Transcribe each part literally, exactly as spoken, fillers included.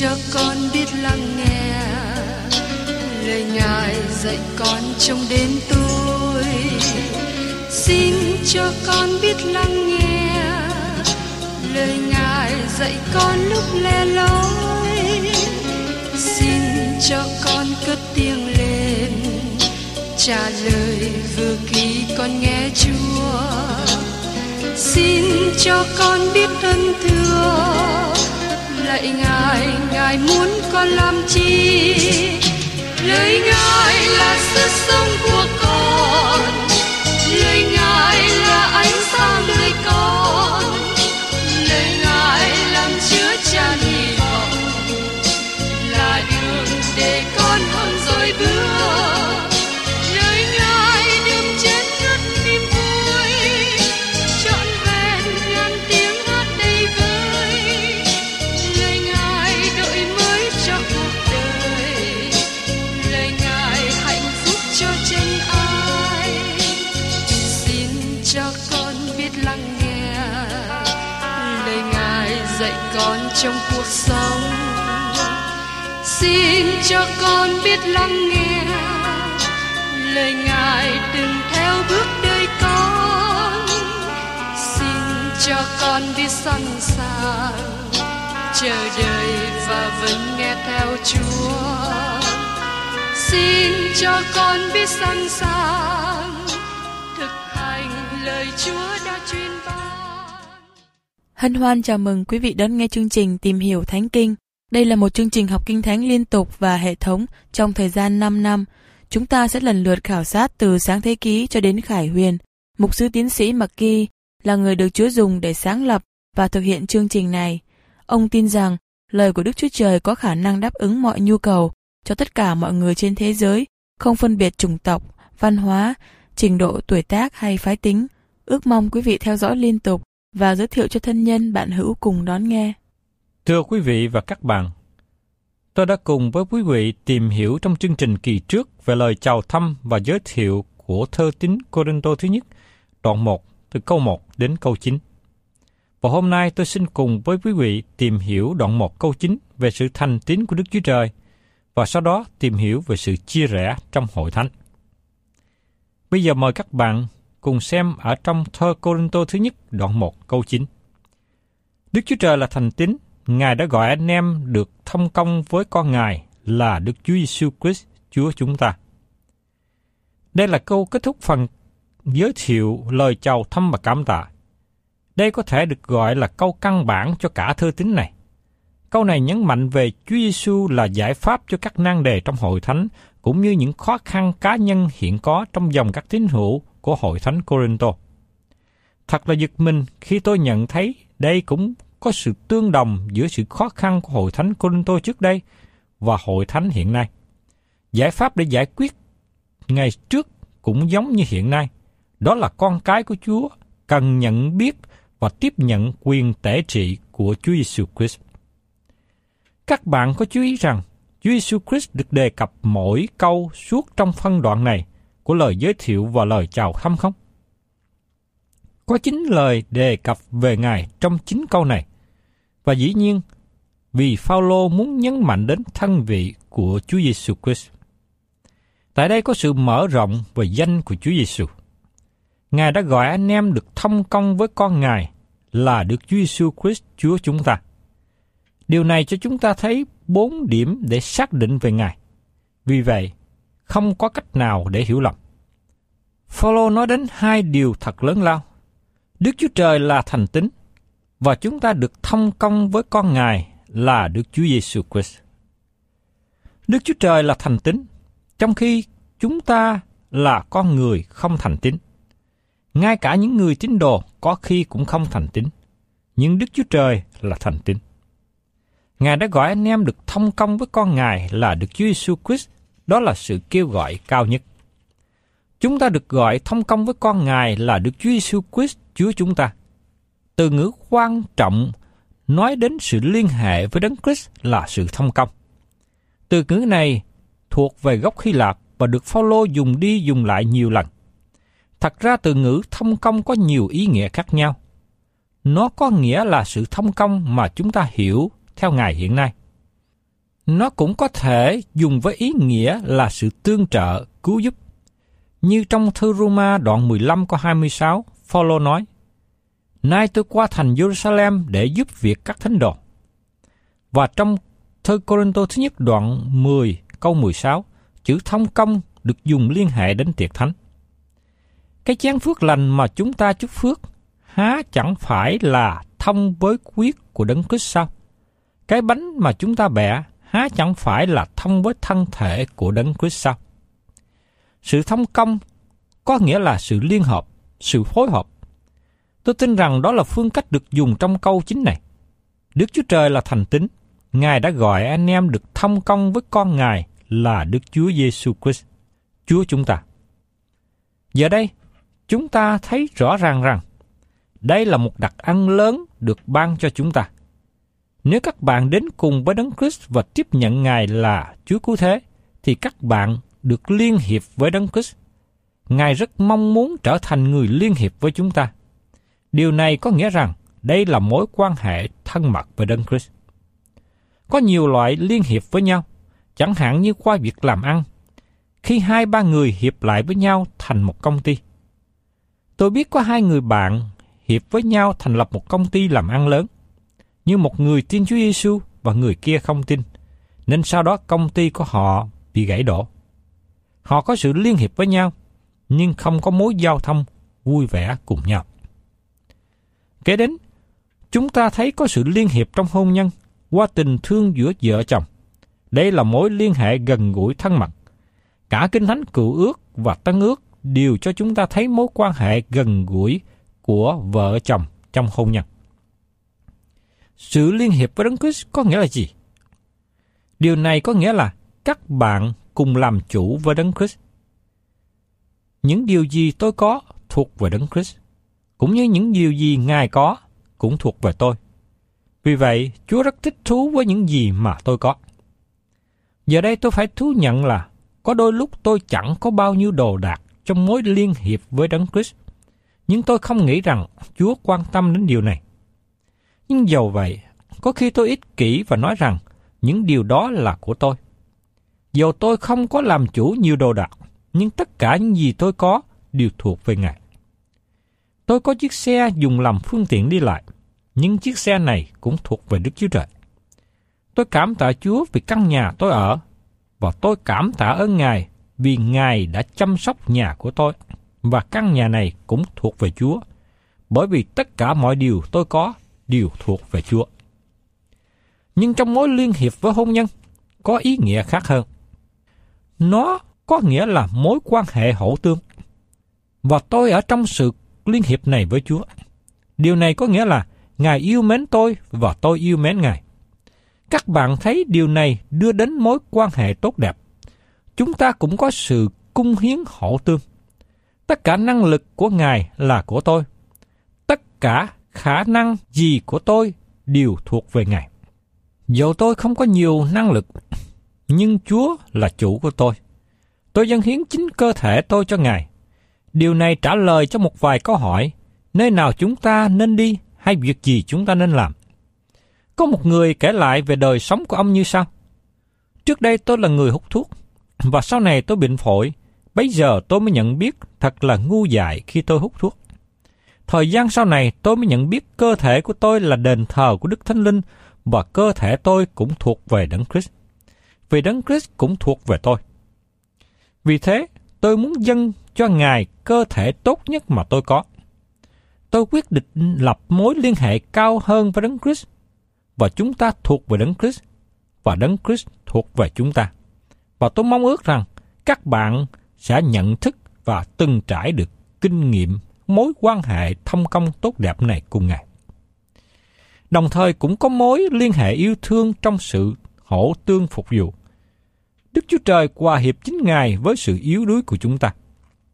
cho con biết lắng nghe lời Ngài dạy con trong đêm tối. Xin cho con biết lắng nghe lời Ngài dạy con lúc lẻ loi. Xin cho con cất tiếng lên trả lời vừa khi con nghe Chúa. Xin cho con biết ơn thưa lạy Ngài, Ngài muốn con làm chi? Lời Ngài là sức sống của con, lời Ngài là ánh sáng đời con, lời Ngài làm chứa chan hy vọng, là đường để con hơn rồi bước. Lời Ngài đừng chết ngất niềm vui, trọn vẹn ngàn tiếng hát đầy vơi. Lời Ngài đổi mới cho cuộc đời, lời Ngài hạnh phúc cho chân ai. Xin cho con biết lắng nghe lời Ngài dạy con trong cuộc sống. Xin cho con biết lắng nghe lời Ngài đừng theo bước đời con. Xin cho con biết sẵn sàng chờ đợi và vẫn nghe theo Chúa. Xin cho con biết sẵn sàng thực hành lời Chúa đã truyền ban. Hân hoan chào mừng quý vị đón nghe chương trình Tìm hiểu Thánh Kinh. Đây là một chương trình học Kinh Thánh liên tục và hệ thống trong thời gian năm năm. Chúng ta sẽ lần lượt khảo sát từ Sáng Thế Ký cho đến Khải Huyền. Mục sư tiến sĩ McGee là người được Chúa dùng để sáng lập và thực hiện chương trình này. Ông tin rằng lời của Đức Chúa Trời có khả năng đáp ứng mọi nhu cầu cho tất cả mọi người trên thế giới, không phân biệt chủng tộc, văn hóa, trình độ tuổi tác hay phái tính. Ước mong quý vị theo dõi liên tục và giới thiệu cho thân nhân bạn hữu cùng đón nghe. Thưa quý vị và các bạn, tôi đã cùng với quý vị tìm hiểu trong chương trình kỳ trước về lời chào thăm và giới thiệu của thơ tín Cô-rinh-tô thứ nhất, đoạn một, từ câu một đến câu chín. Và hôm nay tôi xin cùng với quý vị tìm hiểu đoạn một câu chín về sự thành tín của Đức Chúa Trời, và sau đó tìm hiểu về sự chia rẽ trong hội thánh. Bây giờ mời các bạn cùng xem ở trong thơ Cô-rinh-tô thứ nhất, đoạn một, câu chín. Đức Chúa Trời là thành tín, Ngài đã gọi anh em được thông công với con Ngài là Đức Chúa Giêsu Christ, Chúa chúng ta. Đây là câu kết thúc phần giới thiệu lời chào thăm và cảm tạ. Đây có thể được gọi là câu căn bản cho cả thơ tín này. Câu này nhấn mạnh về Chúa Giêsu là giải pháp cho các nan đề trong hội thánh, cũng như những khó khăn cá nhân hiện có trong dòng các tín hữu của hội thánh Cô-rinh-tô. Thật là giật mình khi tôi nhận thấy đây cũng có sự tương đồng giữa sự khó khăn của hội thánh Cô-rinh-tô trước đây và hội thánh hiện nay. Giải pháp để giải quyết ngày trước cũng giống như hiện nay, đó là con cái của Chúa cần nhận biết và tiếp nhận quyền tể trị của Chúa Giêsu Christ. Các bạn có chú ý rằng Chúa Giêsu Christ được đề cập mỗi câu suốt trong phân đoạn này của lời giới thiệu và lời chào thăm không? Có chín lời đề cập về Ngài trong chín câu này. Và dĩ nhiên, vì Phao-lô muốn nhấn mạnh đến thân vị của Chúa Giêsu Christ. Tại đây có sự mở rộng về danh của Chúa Giêsu. Ngài đã gọi anh em được thông công với con Ngài là Đức Chúa Giêsu Christ, Chúa chúng ta. Điều này cho chúng ta thấy bốn điểm để xác định về Ngài. Vì vậy, không có cách nào để hiểu lầm. Phao-lô nói đến hai điều thật lớn lao. Đức Chúa Trời là thành tín, và chúng ta được thông công với con Ngài là Đức Chúa Giêsu Christ. Đức Chúa Trời là thành tín, trong khi chúng ta là con người không thành tín. Ngay cả những người tín đồ có khi cũng không thành tín, nhưng Đức Chúa Trời là thành tín. Ngài đã gọi anh em được thông công với con Ngài là Đức Chúa Giêsu Christ, đó là sự kêu gọi cao nhất. Chúng ta được gọi thông công với con Ngài là Đức Chúa Giêsu Christ, Chúa chúng ta. Từ ngữ quan trọng nói đến sự liên hệ với Đấng Christ là sự thông công. Từ ngữ này thuộc về gốc Hy Lạp và được Phao-lô dùng đi dùng lại nhiều lần. Thật ra từ ngữ thông công có nhiều ý nghĩa khác nhau. Nó có nghĩa là sự thông công mà chúng ta hiểu theo ngày hiện nay. Nó cũng có thể dùng với ý nghĩa là sự tương trợ, cứu giúp. Như trong thư Roma đoạn mười lăm câu hai mươi sáu, Phao-lô nói: Nay tôi qua thành Jerusalem để giúp việc các thánh đồ. Và trong thư Cô-rinh-tô thứ nhất đoạn mười câu mười sáu, chữ thông công được dùng liên hệ đến tiệc thánh. Cái chén phước lành mà chúng ta chúc phước há chẳng phải là thông với huyết của Đấng Christ sao? Cái bánh mà chúng ta bẻ há chẳng phải là thông với thân thể của Đấng Christ sao? Sự thông công có nghĩa là sự liên hợp, sự phối hợp. Tôi tin rằng đó là phương cách được dùng trong câu chính này. Đức Chúa Trời là thành tín, Ngài đã gọi anh em được thông công với con Ngài là Đức Chúa Giêsu Christ, Chúa chúng ta. Giờ đây, chúng ta thấy rõ ràng rằng đây là một đặc ân lớn được ban cho chúng ta. Nếu các bạn đến cùng với Đấng Christ và tiếp nhận Ngài là Chúa Cứu Thế, thì các bạn được liên hiệp với Đấng Christ. Ngài rất mong muốn trở thành người liên hiệp với chúng ta. Điều này có nghĩa rằng đây là mối quan hệ thân mật với Đấng Christ. Có nhiều loại liên hiệp với nhau, chẳng hạn như qua việc làm ăn, khi hai ba người hiệp lại với nhau thành một công ty. Tôi biết có hai người bạn hiệp với nhau thành lập một công ty làm ăn lớn, nhưng một người tin Chúa Giêsu và người kia không tin, nên sau đó công ty của họ bị gãy đổ. Họ có sự liên hiệp với nhau, nhưng không có mối giao thông vui vẻ cùng nhau. Kế đến, chúng ta thấy có sự liên hiệp trong hôn nhân qua tình thương giữa vợ chồng. Đây là mối liên hệ gần gũi thân mật. Cả Kinh Thánh Cựu Ước và Tân Ước đều cho chúng ta thấy mối quan hệ gần gũi của vợ chồng trong hôn nhân. Sự liên hiệp với Đấng Christ có nghĩa là gì? Điều này có nghĩa là các bạn cùng làm chủ với Đấng Christ. Những điều gì tôi có thuộc về Đấng Christ, cũng như những điều gì Ngài có cũng thuộc về tôi. Vì vậy, Chúa rất thích thú với những gì mà tôi có. Giờ đây tôi phải thú nhận là có đôi lúc tôi chẳng có bao nhiêu đồ đạc trong mối liên hiệp với Đấng Christ, nhưng tôi không nghĩ rằng Chúa quan tâm đến điều này. Nhưng dầu vậy, có khi tôi ích kỷ và nói rằng những điều đó là của tôi. Dầu tôi không có làm chủ nhiều đồ đạc, nhưng tất cả những gì tôi có đều thuộc về Ngài. Tôi có chiếc xe dùng làm phương tiện đi lại, nhưng chiếc xe này cũng thuộc về Đức Chúa Trời. Tôi cảm tạ Chúa vì căn nhà tôi ở, và tôi cảm tạ ơn Ngài vì Ngài đã chăm sóc nhà của tôi, và căn nhà này cũng thuộc về Chúa, bởi vì tất cả mọi điều tôi có đều thuộc về Chúa. Nhưng trong mối liên hiệp với hôn nhân, có ý nghĩa khác hơn. Nó có nghĩa là mối quan hệ hậu tương, và tôi ở trong sự liên hiệp này với Chúa. Điều này có nghĩa là Ngài yêu mến tôi và tôi yêu mến Ngài. Các bạn thấy điều này đưa đến mối quan hệ tốt đẹp. Chúng ta cũng có sự cung hiến hậu tương. Tất cả năng lực của Ngài là của tôi. Tất cả khả năng gì của tôi đều thuộc về Ngài. Dẫu tôi không có nhiều năng lực, nhưng Chúa là chủ của tôi. Tôi dâng hiến chính cơ thể tôi cho Ngài. Điều này trả lời cho một vài câu hỏi, nơi nào chúng ta nên đi hay việc gì chúng ta nên làm. Có một người kể lại về đời sống của ông như sau. Trước đây tôi là người hút thuốc, và sau này tôi bệnh phổi. Bấy giờ tôi mới nhận biết thật là ngu dại khi tôi hút thuốc. Thời gian sau này tôi mới nhận biết cơ thể của tôi là đền thờ của Đức Thánh Linh, và cơ thể tôi cũng thuộc về Đấng Christ. Vì Đấng Christ cũng thuộc về tôi. Vì thế, tôi muốn dâng cho Ngài cơ thể tốt nhất mà tôi có. Tôi quyết định lập mối liên hệ cao hơn với Đấng Christ, và chúng ta thuộc về Đấng Christ, và Đấng Christ thuộc về chúng ta. Và tôi mong ước rằng các bạn sẽ nhận thức và từng trải được kinh nghiệm mối quan hệ thông công tốt đẹp này cùng Ngài. Đồng thời cũng có mối liên hệ yêu thương trong sự hỗ tương phục vụ. Đức Chúa Trời hòa hiệp chính Ngài với sự yếu đuối của chúng ta.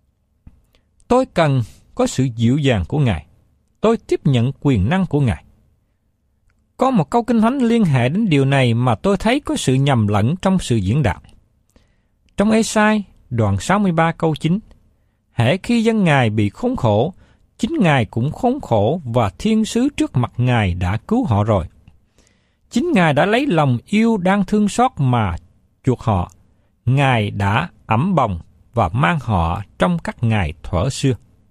Tôi cần có sự dịu dàng của Ngài. Tôi tiếp nhận quyền năng của Ngài. Có một câu Kinh Thánh liên hệ đến điều này mà tôi thấy có sự nhầm lẫn trong sự diễn đạt. Trong Ê-sai, đoạn sáu mươi ba câu chín, hễ khi dân Ngài bị khốn khổ, chính Ngài cũng khốn khổ và thiên sứ trước mặt Ngài đã cứu họ rồi. Chính Ngài đã lấy lòng yêu đang thương xót mà chuộc họ. Ngài đã ẵm bồng và mang họ trong các ngày thuở xưa.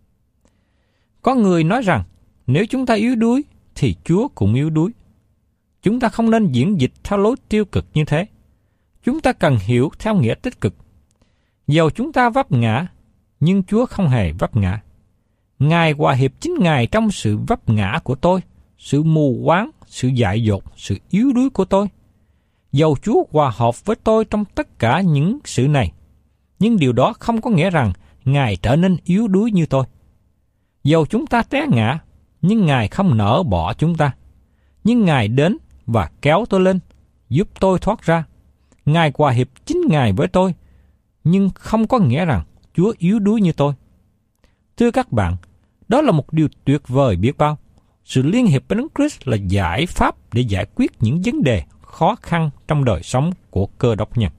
Có người nói rằng, nếu chúng ta yếu đuối, thì Chúa cũng yếu đuối. Chúng ta không nên diễn dịch theo lối tiêu cực như thế. Chúng ta cần hiểu theo nghĩa tích cực. Dầu chúng ta vấp ngã, nhưng Chúa không hề vấp ngã. Ngài hòa hiệp chính Ngài trong sự vấp ngã của tôi, sự mù quáng, sự dại dột, sự yếu đuối của tôi. Dầu Chúa hòa hợp với tôi trong tất cả những sự này, nhưng điều đó không có nghĩa rằng Ngài trở nên yếu đuối như tôi. Dầu chúng ta té ngã, nhưng Ngài không nỡ bỏ chúng ta. Nhưng Ngài đến và kéo tôi lên, giúp tôi thoát ra. Ngài hòa hiệp chính Ngài với tôi, nhưng không có nghĩa rằng Chúa yếu đuối như tôi. Thưa các bạn, đó là một điều tuyệt vời biết bao. Sự liên hiệp với Đấng Christ là giải pháp để giải quyết những vấn đề khó khăn trong đời sống của Cơ Đốc nhân.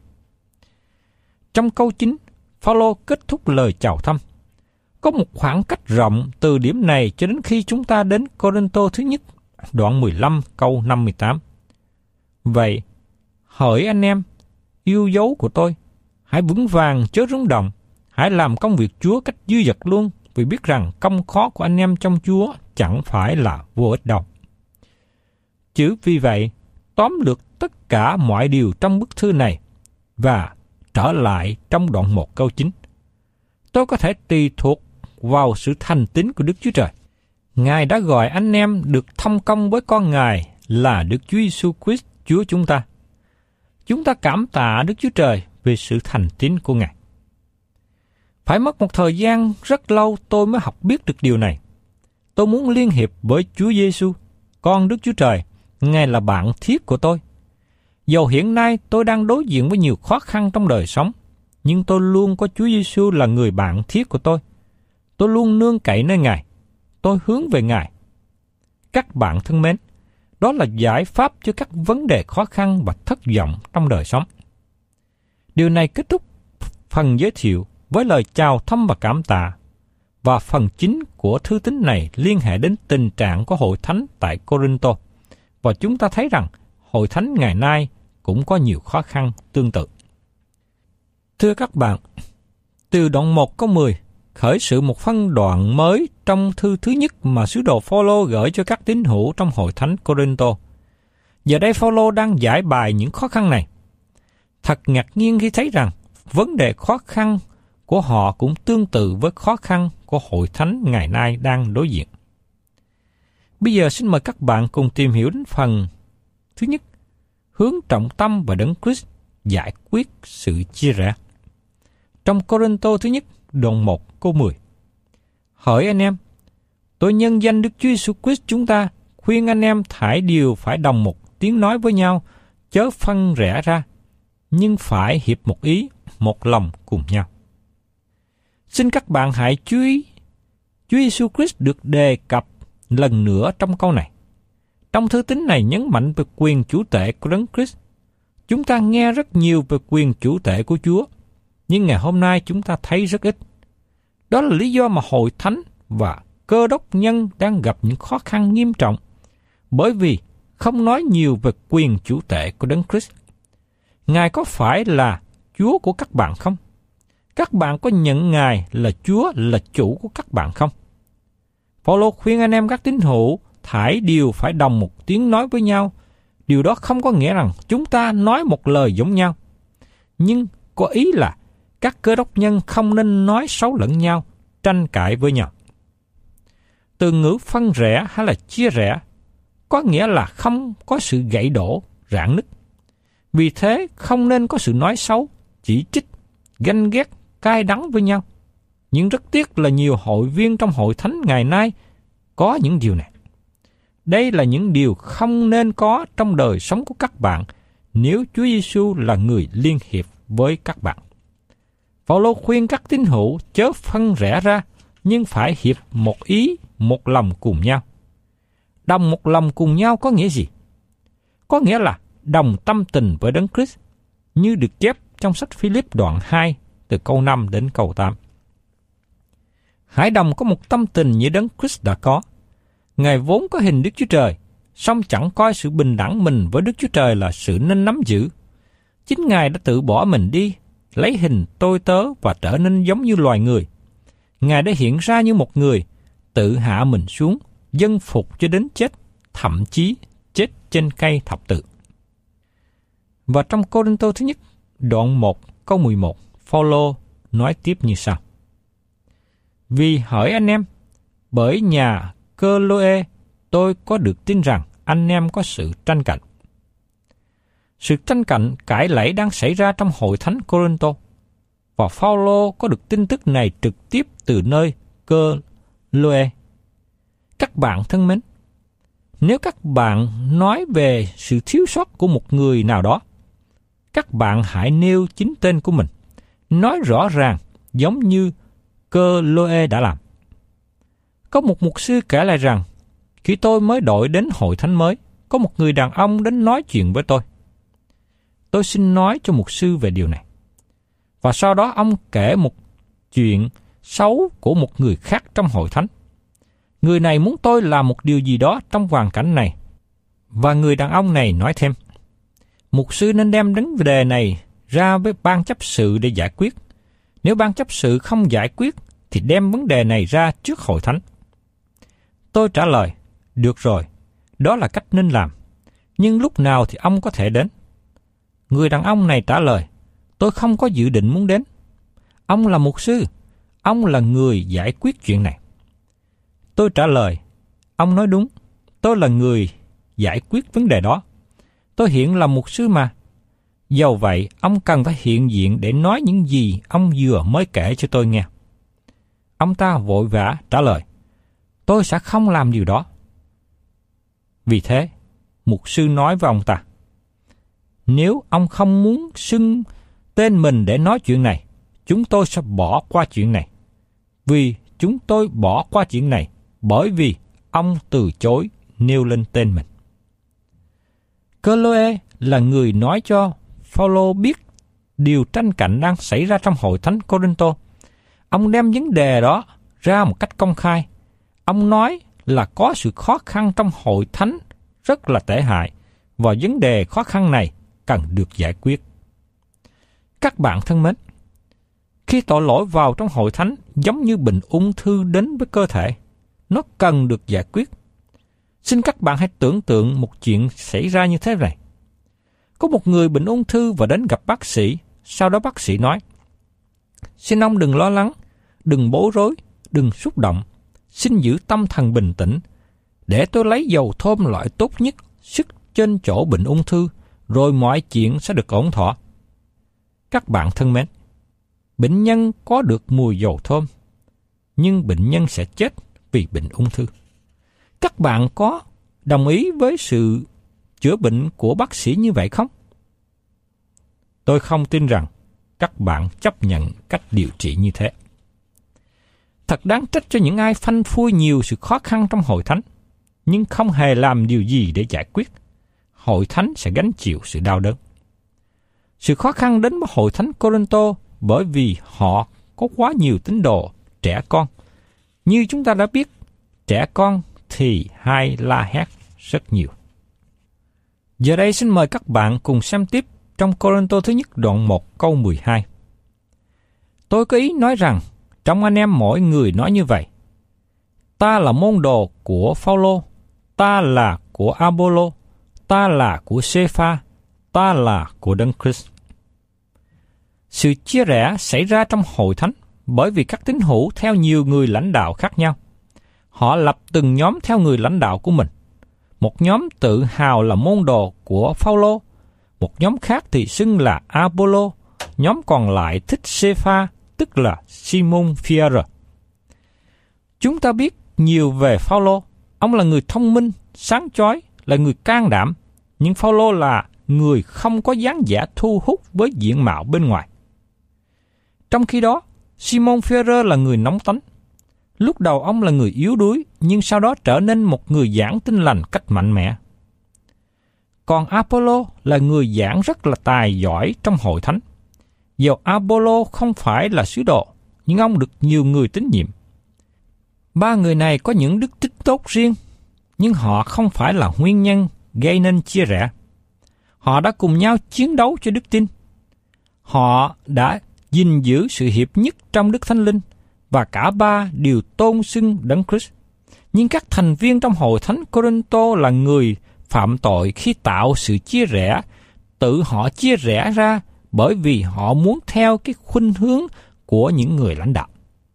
Trong câu chín, Phao-lô kết thúc lời chào thăm. Có một khoảng cách rộng từ điểm này cho đến khi chúng ta đến Cô-rinh-tô thứ nhất, đoạn mười lăm câu năm mươi tám. Vậy, hỡi anh em, yêu dấu của tôi, hãy vững vàng chớ rung động, hãy làm công việc Chúa cách dư dật luôn, vì biết rằng công khó của anh em trong Chúa chẳng phải là vô ích đâu. Chữ vì vậy, tóm lược tất cả mọi điều trong bức thư này và trở lại trong đoạn một câu chín. Tôi có thể tùy thuộc vào sự thành tín của Đức Chúa Trời. Ngài đã gọi anh em được thông công với con Ngài là Đức Chúa Giêsu Christ Chúa chúng ta. Chúng ta cảm tạ Đức Chúa Trời về sự thành tín của Ngài. Phải mất một thời gian rất lâu tôi mới học biết được điều này. Tôi muốn liên hiệp với Chúa Giêsu, con Đức Chúa Trời. Ngài là bạn thiết của tôi. Dầu hiện nay tôi đang đối diện với nhiều khó khăn trong đời sống, nhưng tôi luôn có Chúa Giêsu là người bạn thiết của tôi. Tôi luôn nương cậy nơi Ngài. Tôi hướng về Ngài. Các bạn thân mến, đó là giải pháp cho các vấn đề khó khăn và thất vọng trong đời sống. Điều này kết thúc phần giới thiệu với lời chào thăm và cảm tạ, và phần chính của thư tín này liên hệ đến tình trạng của hội thánh tại Cô-rinh-tô, và chúng ta thấy rằng hội thánh ngày nay cũng có nhiều khó khăn tương tự. Thưa các bạn, từ đoạn một câu mười khởi sự một phân đoạn mới trong thư thứ nhất mà sứ đồ Phao-lô gửi cho các tín hữu trong hội thánh Cô-rinh-tô. Giờ đây Phao-lô đang giải bài những khó khăn này. Thật ngạc nhiên khi thấy rằng vấn đề khó khăn của họ cũng tương tự với khó khăn của hội thánh ngày nay đang đối diện. Bây giờ xin mời các bạn cùng tìm hiểu đến phần thứ nhất, hướng trọng tâm vào Đấng Christ giải quyết sự chia rẽ. Trong Cô-rinh-tô thứ nhất, đoạn một câu mười. Hỡi anh em, tôi nhân danh Đức Chúa Giêsu Christ chúng ta khuyên anh em thải đều phải đồng một tiếng nói với nhau, chớ phân rẽ ra, nhưng phải hiệp một ý, một lòng cùng nhau. Xin các bạn hãy chú ý, Chúa Giêsu Christ được đề cập lần nữa trong câu này. Trong thư tín này nhấn mạnh về quyền chủ tể của Đấng Christ. Chúng ta nghe rất nhiều về quyền chủ tể của Chúa, nhưng ngày hôm nay chúng ta thấy rất ít. Đó là lý do mà hội thánh và Cơ Đốc nhân đang gặp những khó khăn nghiêm trọng, bởi vì không nói nhiều về quyền chủ tể của Đấng Christ. Ngài có phải là Chúa của các bạn không? Các bạn có nhận Ngài là Chúa, là chủ của các bạn không? Phao-lô khuyên anh em các tín hữu thải đều phải đồng một tiếng nói với nhau. Điều đó không có nghĩa rằng chúng ta nói một lời giống nhau, nhưng có ý là các Cơ Đốc nhân không nên nói xấu lẫn nhau, tranh cãi với nhau. Từ ngữ phân rẽ hay là chia rẽ có nghĩa là không có sự gãy đổ, rạn nứt. Vì thế không nên có sự nói xấu, chỉ trích, ganh ghét, cay đắng với nhau. Nhưng rất tiếc là nhiều hội viên trong hội thánh ngày nay có những điều này. Đây là những điều không nên có trong đời sống của các bạn nếu Chúa Giêsu là người liên hiệp với các bạn. Phao-lô khuyên các tín hữu chớ phân rẽ ra, nhưng phải hiệp một ý, một lòng cùng nhau. Đồng một lòng cùng nhau có nghĩa gì? Có nghĩa là đồng tâm tình với Đấng Christ, như được chép trong sách Philip đoạn hai, từ câu năm đến câu tám. Hãy đồng có một tâm tình như Đấng Christ đã có. Ngài vốn có hình Đức Chúa Trời, song chẳng coi sự bình đẳng mình với Đức Chúa Trời là sự nên nắm giữ. Chính Ngài đã tự bỏ mình đi, lấy hình tôi tớ và trở nên giống như loài người. Ngài đã hiện ra như một người, tự hạ mình xuống, dân phục cho đến chết, thậm chí chết trên cây thập tự. Và trong Cô-rinh-tô thứ nhất, đoạn một, câu mười một, Phao-lô nói tiếp như sau. Vì hỡi anh em, bởi nhà Cơ-lô-ê, tôi có được tin rằng anh em có sự tranh cạnh. Sự tranh cạnh cãi lẫy đang xảy ra trong hội thánh Cô-rinh-tô, và Phao-lô có được tin tức này trực tiếp từ nơi Cơ-lô-ê. Các bạn thân mến, nếu các bạn nói về sự thiếu sót của một người nào đó, các bạn hãy nêu chính tên của mình, nói rõ ràng giống như Cơ-lô-ê đã làm. Có một mục sư kể lại rằng, khi tôi mới đổi đến hội thánh mới, có một người đàn ông đến nói chuyện với tôi. Tôi xin nói cho mục sư về điều này. Và sau đó ông kể một chuyện xấu của một người khác trong hội thánh. Người này muốn tôi làm một điều gì đó trong hoàn cảnh này. Và người đàn ông này nói thêm, mục sư nên đem vấn đề này ra với ban chấp sự để giải quyết. Nếu ban chấp sự không giải quyết, thì đem vấn đề này ra trước hội thánh. Tôi trả lời, được rồi, đó là cách nên làm. Nhưng lúc nào thì ông có thể đến? Người đàn ông này trả lời, tôi không có dự định muốn đến. Ông là mục sư, ông là người giải quyết chuyện này. Tôi trả lời, ông nói đúng, tôi là người giải quyết vấn đề đó. Tôi hiện là mục sư mà. Dầu vậy, ông cần phải hiện diện để nói những gì ông vừa mới kể cho tôi nghe. Ông ta vội vã trả lời, tôi sẽ không làm điều đó. Vì thế, mục sư nói với ông ta, nếu ông không muốn xưng tên mình để nói chuyện này, chúng tôi sẽ bỏ qua chuyện này. Vì chúng tôi bỏ qua chuyện này bởi vì ông từ chối nêu lên tên mình. Cơ-lô-ê là người nói cho Phao-lô biết điều tranh cạnh đang xảy ra trong hội thánh Cô-rinh-tô. Ông đem vấn đề đó ra một cách công khai. Ông nói là có sự khó khăn trong hội thánh rất là tệ hại, và vấn đề khó khăn này cần được giải quyết. Các bạn thân mến, khi tội lỗi vào trong hội thánh giống như bệnh ung thư đến với cơ thể, nó cần được giải quyết. Xin các bạn hãy tưởng tượng một chuyện xảy ra như thế này. Có một người bệnh ung thư và đến gặp bác sĩ, sau đó bác sĩ nói, xin ông đừng lo lắng, đừng bối rối, đừng xúc động, xin giữ tâm thần bình tĩnh, để tôi lấy dầu thơm loại tốt nhất sức trên chỗ bệnh ung thư, rồi mọi chuyện sẽ được ổn thỏa. Các bạn thân mến, bệnh nhân có được mùi dầu thơm, nhưng bệnh nhân sẽ chết vì bệnh ung thư. Các bạn có đồng ý với sự chữa bệnh của bác sĩ như vậy không? Tôi không tin rằng các bạn chấp nhận cách điều trị như thế. Thật đáng trách cho những ai phanh phui nhiều sự khó khăn trong hội thánh, nhưng không hề làm điều gì để giải quyết. Hội thánh sẽ gánh chịu sự đau đớn. Sự khó khăn đến với hội thánh Cô-rinh-tô bởi vì họ có quá nhiều tín đồ trẻ con. Như chúng ta đã biết, trẻ con thì hay la hét rất nhiều. Giờ đây xin mời các bạn cùng xem tiếp trong Cô-rinh-tô thứ nhất đoạn một câu mười hai. Tôi có ý nói rằng, trong anh em mỗi người nói như vậy. Ta là môn đồ của Phao-lô, ta là của A-bô-lô, ta là của Sê-pha, ta là của Đấng Christ. Sự chia rẽ xảy ra trong hội thánh bởi vì các tín hữu theo nhiều người lãnh đạo khác nhau. Họ lập từng nhóm theo người lãnh đạo của mình. Một nhóm tự hào là môn đồ của Phao-lô, một nhóm khác thì xưng là A-bô-lô, nhóm còn lại thích Sê-pha, tức là Simon Phi-e-rơ. Chúng ta biết nhiều về Phao-lô. Ông là người thông minh, sáng chói, là người can đảm, nhưng Phao-lô là người không có dáng vẻ thu hút với diện mạo bên ngoài. Trong khi đó, Simon Phi-e-rơ là người nóng tính. Lúc đầu ông là người yếu đuối, nhưng sau đó trở nên một người giảng tin lành cách mạnh mẽ. Còn A-pô-lô là người giảng rất là tài giỏi trong hội thánh. Dầu A-pô-lô không phải là sứ đồ, nhưng ông được nhiều người tín nhiệm. Ba người này có những đức tích tốt riêng. nhưng họ không phải là nguyên nhân gây nên chia rẽ. Họ đã cùng nhau chiến đấu cho đức tin. Họ đã gìn giữ sự hiệp nhất trong Đức Thánh Linh, và cả ba đều tôn xưng Đấng Christ. Nhưng các thành viên trong hội thánh Cô-rinh-tô là người phạm tội khi tạo sự chia rẽ, tự họ chia rẽ ra bởi vì họ muốn theo cái khuynh hướng của những người lãnh đạo.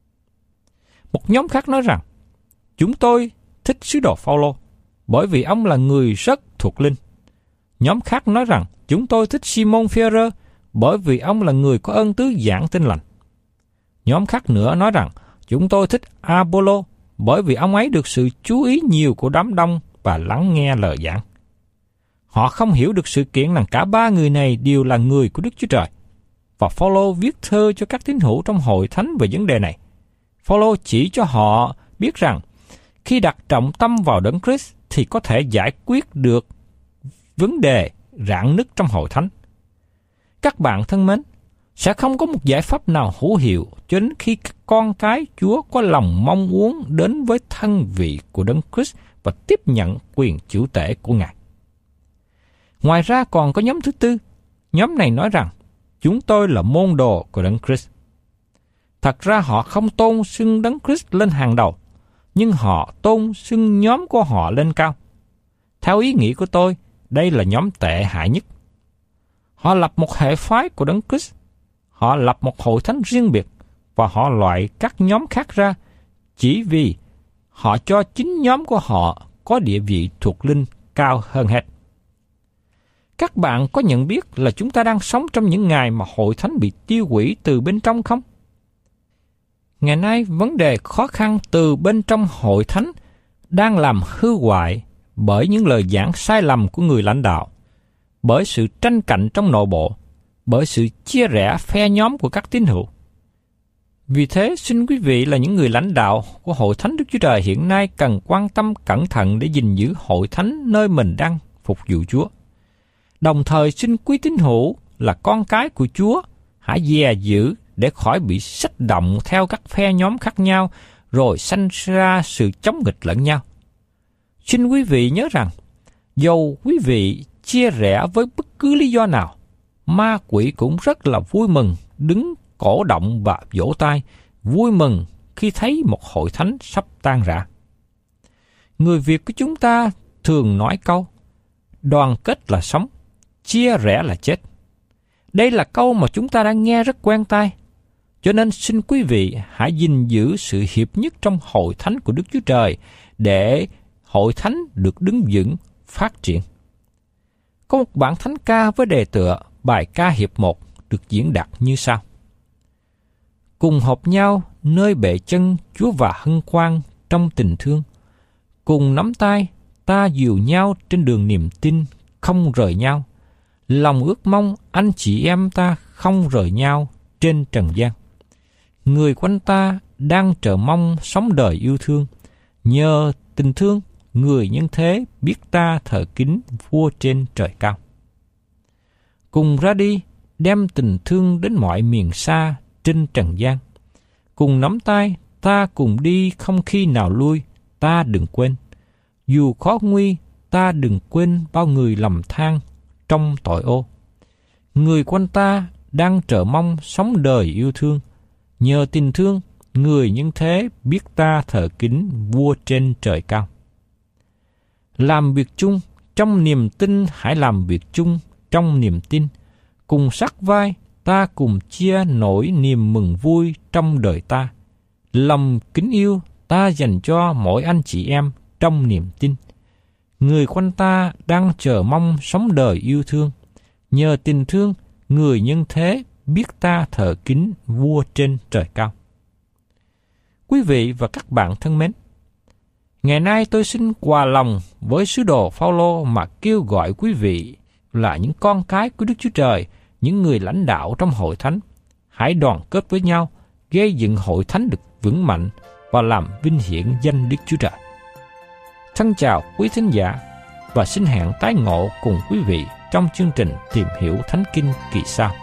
Một nhóm khác nói rằng, chúng tôi thích sứ đồ Phao-lô bởi vì ông là người rất thuộc linh. Nhóm khác nói rằng, chúng tôi thích Simon Phi-e-rơ bởi vì ông là người có ơn tứ giảng tin lành. Nhóm khác nữa nói rằng, chúng tôi thích A-pô-lô bởi vì ông ấy được sự chú ý nhiều của đám đông và lắng nghe lời giảng. Họ không hiểu được sự kiện rằng cả ba người này đều là người của Đức Chúa Trời. Và Phao-lô viết thơ cho các tín hữu trong hội thánh về vấn đề này. Phao-lô chỉ cho họ biết rằng, khi đặt trọng tâm vào Đấng Christ thì có thể giải quyết được vấn đề rạn nứt trong hội thánh. Các bạn thân mến, sẽ không có một giải pháp nào hữu hiệu cho đến khi các con cái Chúa có lòng mong muốn đến với thân vị của Đấng Christ và tiếp nhận quyền chủ tể của Ngài. Ngoài ra còn có nhóm thứ tư. Nhóm này nói rằng, chúng tôi là môn đồ của Đấng Christ. Thật ra họ không tôn xưng Đấng Christ lên hàng đầu, nhưng họ tôn xưng nhóm của họ lên cao. Theo ý nghĩ của tôi, đây là nhóm tệ hại nhất. Họ lập một hệ phái của Đấng Christ. Họ lập một hội thánh riêng biệt và họ loại các nhóm khác ra chỉ vì họ cho chính nhóm của họ có địa vị thuộc linh cao hơn hết. Các bạn có nhận biết là chúng ta đang sống trong những ngày mà hội thánh bị tiêu hủy từ bên trong không? Ngày nay, vấn đề khó khăn từ bên trong hội thánh đang làm hư hoại bởi những lời giảng sai lầm của người lãnh đạo, bởi sự tranh cạnh trong nội bộ, bởi sự chia rẽ phe nhóm của các tín hữu. Vì thế, xin quý vị là những người lãnh đạo của hội thánh Đức Chúa Trời hiện nay cần quan tâm cẩn thận để gìn giữ hội thánh nơi mình đang phục vụ Chúa. Đồng thời xin quý tín hữu là con cái của Chúa hãy dè giữ để khỏi bị xích động theo các phe nhóm khác nhau rồi sanh ra sự chống nghịch lẫn nhau. Xin quý vị nhớ rằng, dầu quý vị chia rẽ với bất cứ lý do nào, ma quỷ cũng rất là vui mừng đứng cổ động và vỗ tay, vui mừng khi thấy một hội thánh sắp tan rã. Người Việt của chúng ta thường nói câu, đoàn kết là sống, chia rẽ là chết. Đây là câu mà chúng ta đã nghe rất quen tai. Cho nên xin quý vị hãy gìn giữ sự hiệp nhất trong hội thánh của Đức Chúa Trời để hội thánh được đứng vững, phát triển. Có một bản thánh ca với đề tựa bài ca hiệp một được diễn đạt như sau. Cùng hợp nhau nơi bệ chân Chúa và hân hoan trong tình thương. Cùng nắm tay ta dìu nhau trên đường niềm tin không rời nhau. Lòng ước mong anh chị em ta không rời nhau trên trần gian. Người quanh ta đang chờ mong sống đời yêu thương. Nhờ tình thương, người nhân thế biết ta thờ kính vua trên trời cao. Cùng ra đi, đem tình thương đến mọi miền xa trên trần gian. Cùng nắm tay, ta cùng đi không khi nào lui, ta đừng quên. Dù khó nguy, ta đừng quên bao người lầm than trong tội ô. Người quanh ta đang chờ mong sống đời yêu thương. Nhờ tình thương, người nhân thế biết ta thờ kính vua trên trời cao. Làm việc chung, trong niềm tin hãy làm việc chung trong niềm tin. Cùng sát vai, ta cùng chia nỗi niềm mừng vui trong đời ta. Lòng kính yêu ta dành cho mỗi anh chị em trong niềm tin. Người quanh ta đang chờ mong sống đời yêu thương. Nhờ tình thương, người nhân thế biết ta thờ kính vua trên trời cao. Quý vị và các bạn thân mến, ngày nay tôi xin hòa lòng với sứ đồ Phao-lô mà kêu gọi quý vị là những con cái của Đức Chúa Trời, những người lãnh đạo trong hội thánh, hãy đoàn kết với nhau, gây dựng hội thánh được vững mạnh và làm vinh hiển danh Đức Chúa Trời. Thân chào quý thính giả và xin hẹn tái ngộ cùng quý vị trong chương trình Tìm Hiểu Thánh Kinh kỳ sau.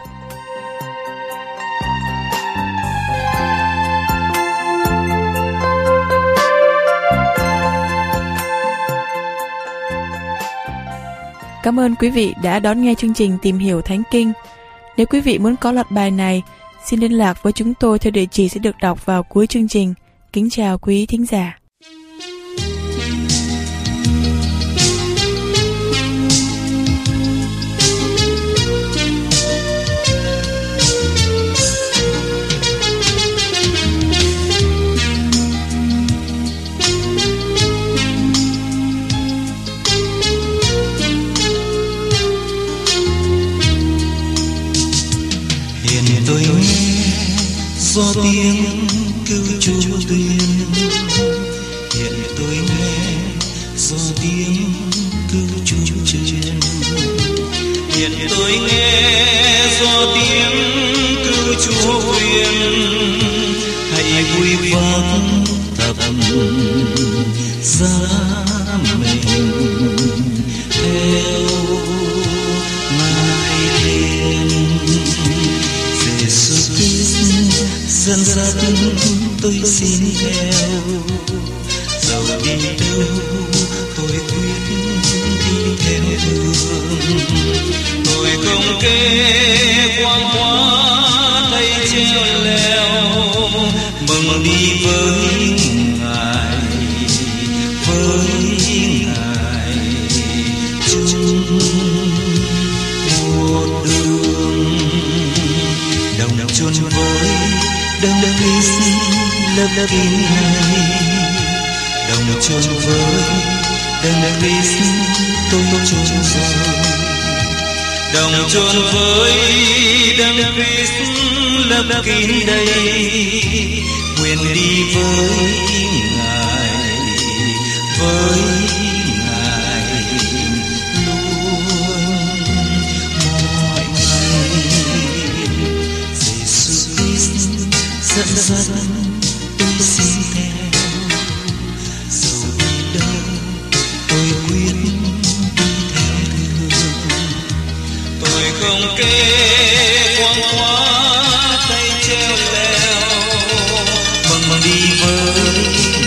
cảm ơn quý vị đã đón nghe chương trình Tìm Hiểu Thánh Kinh. Nếu quý vị muốn có loạt bài này, xin liên lạc với chúng tôi theo địa chỉ sẽ được đọc vào cuối chương trình. Kính chào quý thính giả. Tôi nghe gió tiếng cứu Chúa tuyên, hiện tôi nghe gió tiếng cứu Chúa truyền, hiện tôi nghe gió tiếng cứu Chúa truyền. Hãy vui vang tập giá mình theo Ngài liền. Jesus Christ dẫn dắt tôi xin theo, dẫu đi đâu tôi quyết đi theo đường. Tôi không kê quang hóa tay treo leo, mừng đi với Ngài, với Ngài chung một đường. Đồng chôn với đấng Christ lớp kín này, đồng chôn với đấng Christ tôi chôn rồi. Đồng chôn với đấng Christ lớp kín đây, nguyện đi với Ngài, với Ngài luôn mọi ngày. Dẫn dắt tôi xin theo, dẫu đi đâu tôi quyết đi theo đường. Tôi không kê quang hóa tay treo leo, mừng đi với